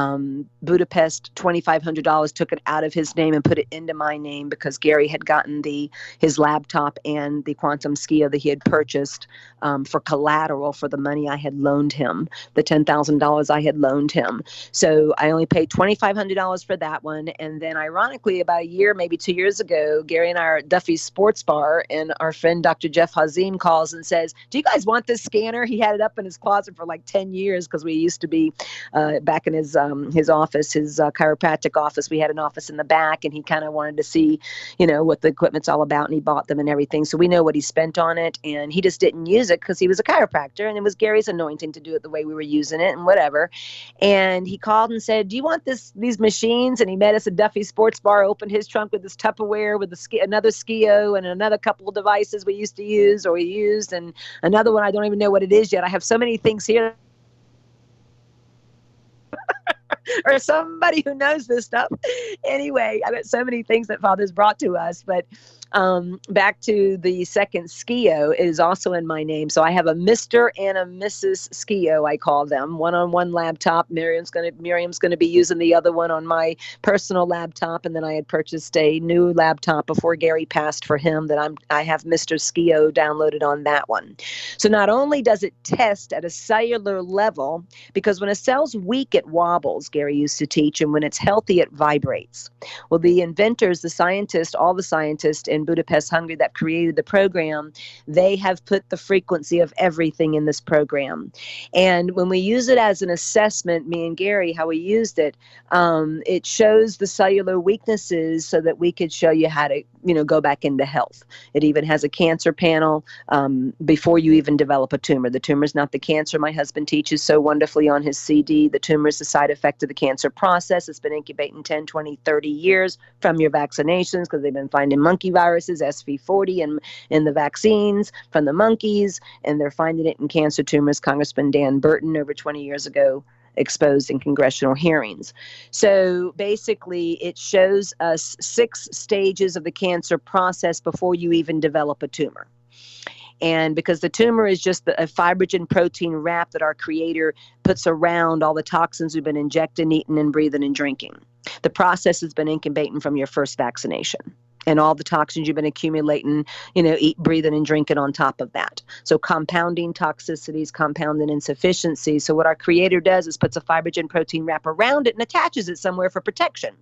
Budapest, $2,500, took it out of his name and put it into my name because Gary had gotten his laptop and the Quantum Skio that he had purchased for collateral for the money I had loaned him, the $10,000 I had loaned him. So I only paid $2,500 for that one. And then ironically, about a year, maybe 2 years ago, Gary and I are at Duffy's Sports Bar, and our friend Dr. Jeff Hazim calls and says, "Do you guys want this scanner?" He had it up in his closet for like 10 years because we used to be back in his office, his chiropractic office. We had an office in the back, and he kind of wanted to see, what the equipment's all about, and he bought them and everything. So we know what he spent on it, and he just didn't use it because he was a chiropractor, and it was Gary's anointing to do it the way we were using it and whatever. And he called and said, "Do you want these machines?" And he met us at Duffy's Sports Bar, opened his trunk with this Tupperware with another Skio and another couple of devices we used to use, or we used, and another one I don't even know what it is yet. I have so many things here. Or somebody who knows this stuff. Anyway, I've got so many things that Father's brought to us, but back to the second Skio, it is also in my name. So I have a Mr. and a Mrs. Skio, I call them, one on one laptop. Miriam's going to be using the other one on my personal laptop. And then I had purchased a new laptop before Gary passed for him that I have Mr. Skio downloaded on that one. So not only does it test at a cellular level, because when a cell's weak, it wobbles, Gary used to teach, and when it's healthy, it vibrates. Well, the inventors, the scientists, all the scientists in in Budapest, Hungary that created the program, they have put the frequency of everything in this program. And when we use it as an assessment, me and Gary, how we used it, it shows the cellular weaknesses so that we could show you how to, go back into health. It even has a cancer panel before you even develop a tumor. The tumor is not the cancer. My husband teaches so wonderfully on his CD. The tumor is the side effect of the cancer process. It's been incubating 10, 20, 30 years from your vaccinations, because they've been finding monkey viruses, SV40, in the vaccines from the monkeys, and they're finding it in cancer tumors. Congressman Dan Burton over 20 years ago exposed in congressional hearings. So basically, it shows us 6 stages of the cancer process before you even develop a tumor. And because the tumor is just a fibrogen protein wrap that our Creator puts around all the toxins we've been injecting, eating, and breathing and drinking. The process has been incubating from your first vaccination. And all the toxins you've been accumulating, eat, breathing, and drinking on top of that. So compounding toxicities, compounding insufficiencies. So what our Creator does is puts a fibrogen protein wrap around it and attaches it somewhere for protection.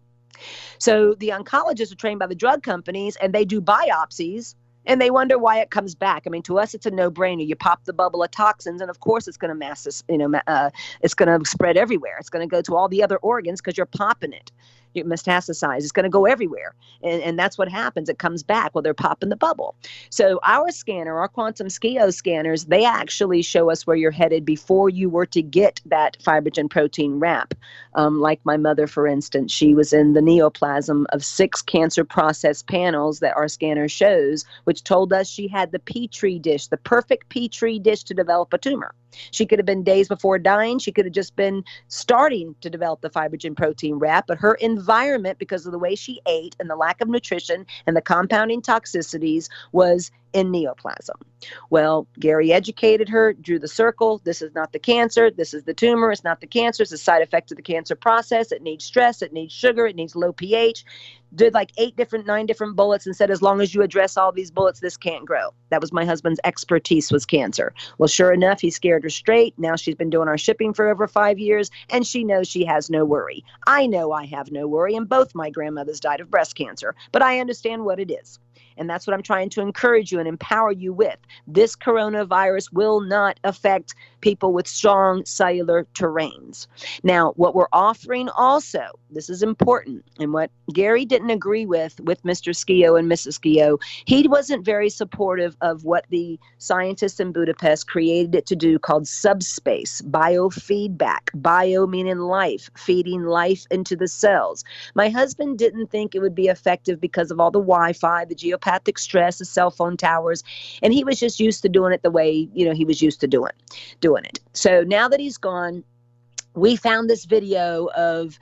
So the oncologists are trained by the drug companies, and they do biopsies, and they wonder why it comes back. I mean, to us, it's a no-brainer. You pop the bubble of toxins, and of course, it's going to it's going to spread everywhere. It's going to go to all the other organs because you're popping it. You metastasize. It's going to go everywhere. And that's what happens. It comes back. Well, they're popping the bubble. So our scanner, our Quantum Skio scanners, they actually show us where you're headed before you were to get that fibrogen protein wrap. Like my mother, for instance, she was in the neoplasm of 6 cancer process panels that our scanner shows, which told us she had the Petri dish, the perfect Petri dish to develop a tumor. She could have been days before dying. She could have just been starting to develop the fibrogen protein wrap, but her environment, because of the way she ate and the lack of nutrition and the compounding toxicities, was in neoplasm. Well, Gary educated her, drew the circle. This is not the cancer. This is the tumor. It's not the cancer. It's a side effect of the cancer process. It needs stress. It needs sugar. It needs low pH. Did like 9 different bullets and said, as long as you address all these bullets, this can't grow. That was my husband's expertise, was cancer. Well, sure enough, he scared her straight. Now she's been doing our shipping for over 5 years, and she knows she has no worry. I know I have no worry, and both my grandmothers died of breast cancer, but I understand what it is. And that's what I'm trying to encourage you and empower you with. This coronavirus will not affect people with strong cellular terrains. Now, what we're offering also, this is important, and what Gary didn't agree with Mr. Skio and Mrs. Skio, he wasn't very supportive of what the scientists in Budapest created it to do, called subspace, biofeedback, bio meaning life, feeding life into the cells. My husband didn't think it would be effective because of all the Wi-Fi, the geopathic stress, the cell phone towers, and he was just used to doing it the way, he was used to doing it. So now that he's gone, we found this video of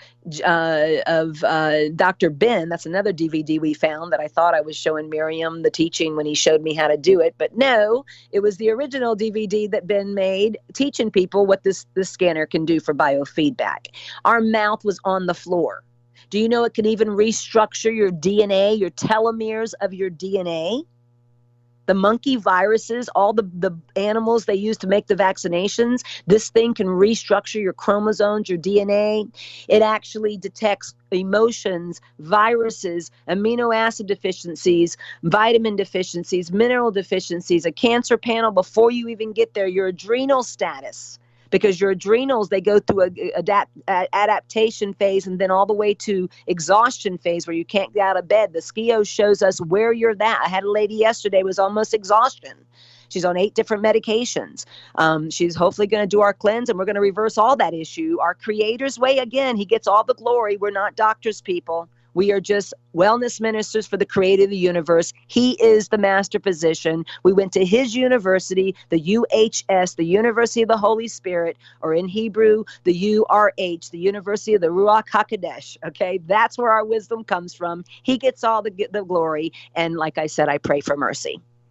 Dr. Ben. That's another DVD we found that I thought I was showing Miriam the teaching when he showed me how to do it. But no, it was the original DVD that Ben made teaching people what this scanner can do for biofeedback. Our mouth was on the floor. Do you know it can even restructure your DNA, your telomeres of your DNA? The monkey viruses, all the animals they use to make the vaccinations, this thing can restructure your chromosomes, your DNA. It actually detects emotions, viruses, amino acid deficiencies, vitamin deficiencies, mineral deficiencies, a cancer panel before you even get there, your adrenal status. Because your adrenals, they go through a adaptation phase and then all the way to exhaustion phase where you can't get out of bed. The Skio shows us where you're at. I had a lady yesterday was almost exhaustion. She's on 8 different medications. She's hopefully going to do our cleanse, and we're going to reverse all that issue. Our Creator's way, again, he gets all the glory. We're not doctors, people. We are just wellness ministers for the Creator of the universe. He is the master physician. We went to his university, the UHS, the University of the Holy Spirit, or in Hebrew, the URH, the University of the Ruach HaKodesh. Okay, that's where our wisdom comes from. He gets all the glory. And like I said, I pray for mercy,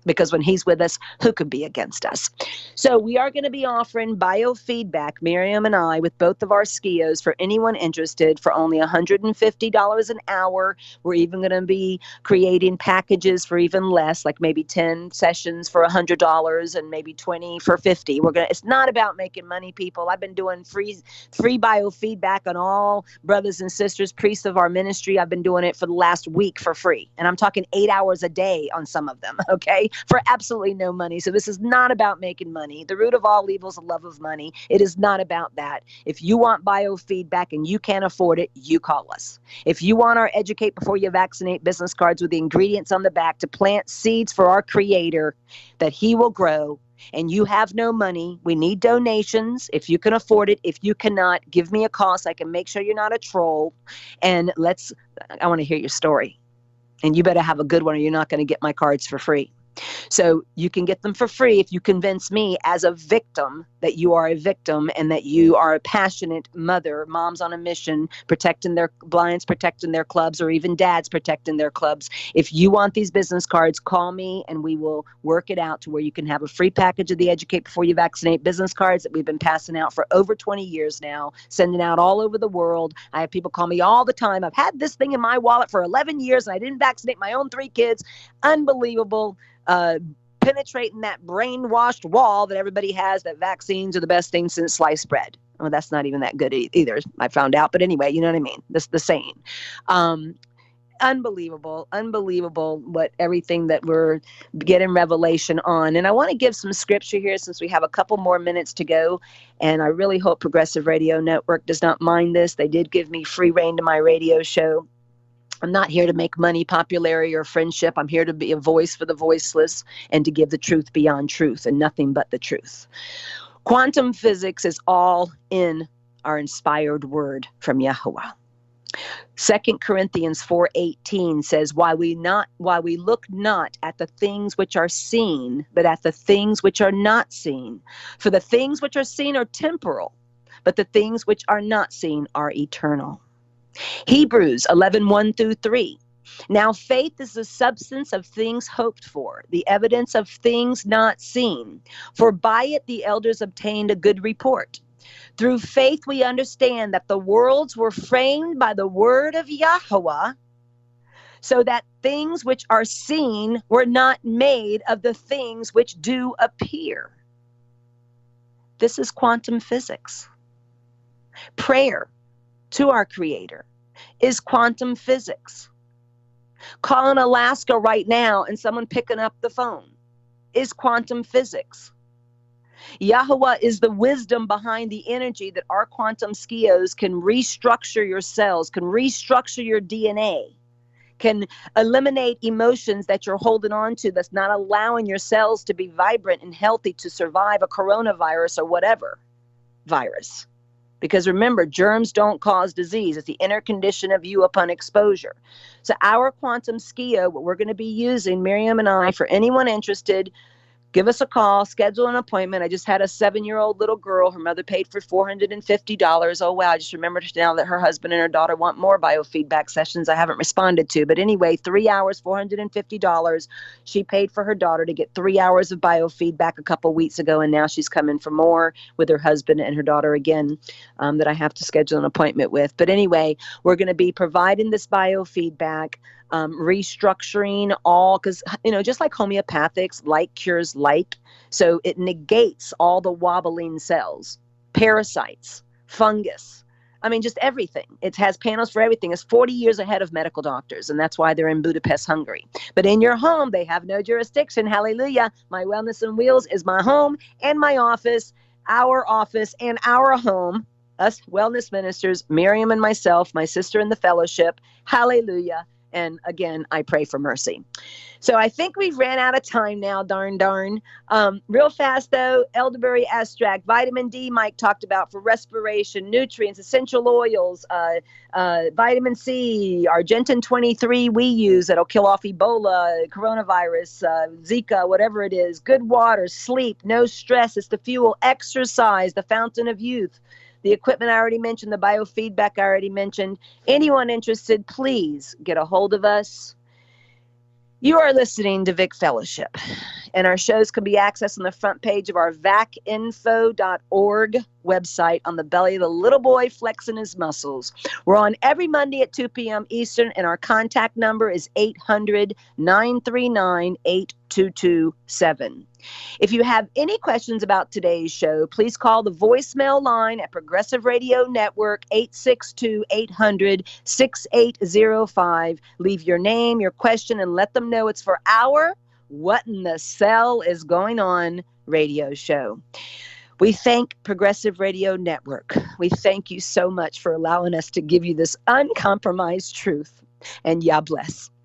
because when he's with us, who could be against us? So we are going to be offering biofeedback, Miriam and I, with both of our SKIOs for anyone interested for only $150 an hour. We're even going to be creating packages for even less, like maybe 10 sessions for $100 and maybe 20 for $50. It's not about making money, people. I've been doing free biofeedback on all brothers and sisters, priests of our ministry. I've been doing it for the last week for free. And I'm talking 8 hours a day on some of them, okay? For absolutely no money. So this is not about making money. The root of all evil is the love of money. It is not about that. If you want biofeedback and you can't afford it, you call us. If you want our Educate Before You Vaccinate business cards with the ingredients on the back to plant seeds for our Creator that He will grow, and you have no money, we need donations. If you can afford it, if you cannot, give me a call so I can make sure you're not a troll. And I want to hear your story. And you better have a good one or you're not going to get my cards for free. So you can get them for free if you convince me as a victim that you are a victim and that you are a passionate mother, moms on a mission, protecting their blinds, protecting their clubs, or even dads protecting their clubs. If you want these business cards, call me and we will work it out to where you can have a free package of the Educate Before You Vaccinate business cards that we've been passing out for over 20 years now, sending out all over the world. I have people call me all the time. I've had this thing in my wallet for 11 years and I didn't vaccinate my own 3 kids. Unbelievable. Penetrating that brainwashed wall that everybody has that vaccines are the best thing since sliced bread. Well, that's not even that good either, I found out. But anyway, you know what I mean? That's the saying. Unbelievable what everything that we're getting revelation on. And I want to give some scripture here since we have a couple more minutes to go. And I really hope Progressive Radio Network does not mind this. They did give me free reign to my radio show. I'm not here to make money, popularity, or friendship. I'm here to be a voice for the voiceless and to give the truth beyond truth and nothing but the truth. Quantum physics is all in our inspired word from Yahweh. 2 Corinthians 4:18 says, while we look not at the things which are seen, but at the things which are not seen. For the things which are seen are temporal, but the things which are not seen are eternal. Hebrews 11:1-3. Now faith is the substance of things hoped for, the evidence of things not seen. For by it the elders obtained a good report. Through faith we understand that the worlds were framed by the word of Yahweh, so that things which are seen were not made of the things which do appear. This is quantum physics. Prayer to our Creator is quantum physics. Calling Alaska right now and someone picking up the phone is quantum physics. Yahweh is the wisdom behind the energy that our quantum SKIOs can restructure your cells, can restructure your DNA, can eliminate emotions that you're holding on to that's not allowing your cells to be vibrant and healthy to survive a coronavirus or whatever virus. Because remember, germs don't cause disease. It's the inner condition of you upon exposure. So our quantum SKIO, what we're going to be using, Miriam and I, for anyone interested, give us a call, schedule an appointment. I just had a 7-year-old little girl. Her mother paid for $450. Oh, wow. I just remembered now that her husband and her daughter want more biofeedback sessions I haven't responded to. But anyway, 3 hours, $450. She paid for her daughter to get 3 hours of biofeedback a couple weeks ago. And now she's coming for more with her husband and her daughter again that I have to schedule an appointment with. But anyway, we're going to be providing this biofeedback. Restructuring all, because, just like homeopathics, like cures like. So it negates all the wobbling cells, parasites, fungus. I mean, just everything. It has panels for everything. It's 40 years ahead of medical doctors, and that's why they're in Budapest, Hungary. But in your home, they have no jurisdiction. Hallelujah. My Wellness on Wheels is my home and my office and our home. Us wellness ministers, Miriam and myself, my sister in the fellowship. Hallelujah. And again, I pray for mercy. So I think we've ran out of time now, darn. Real fast, though, elderberry extract, vitamin D, Mike talked about for respiration, nutrients, essential oils, vitamin C, Argentin 23 we use that'll kill off Ebola, coronavirus, Zika, whatever it is. Good water, sleep, no stress. It's the fuel, exercise, the fountain of youth. The equipment I already mentioned, the biofeedback I already mentioned. Anyone interested, please get a hold of us. You are listening to Vic Fellowship. And our shows can be accessed on the front page of our vacinfo.org website on the belly of the little boy flexing his muscles. We're on every Monday at 2 p.m. Eastern, and our contact number is 800-939-8227. If you have any questions about today's show, please call the voicemail line at Progressive Radio Network, 862-800-6805. Leave your name, your question, and let them know it's for our What in the Cell is Going On radio show. We thank Progressive Radio Network. We thank you so much for allowing us to give you this uncompromised truth. And Yah bless.